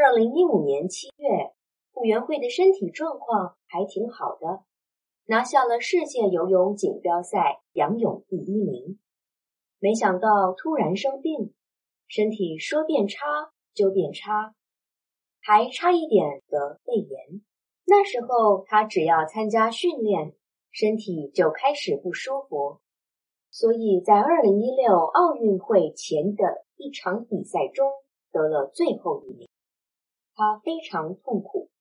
2015年7月，傅园慧的身体状况还挺好的，拿下了世界游泳锦标赛仰泳第1名。没想到突然生病，身体说变差就变差，还差一点得肺炎。那时候他只要参加训练，身体就开始不舒服，所以在2016奥运会前的一场比赛中得了最后1名。他非常痛苦，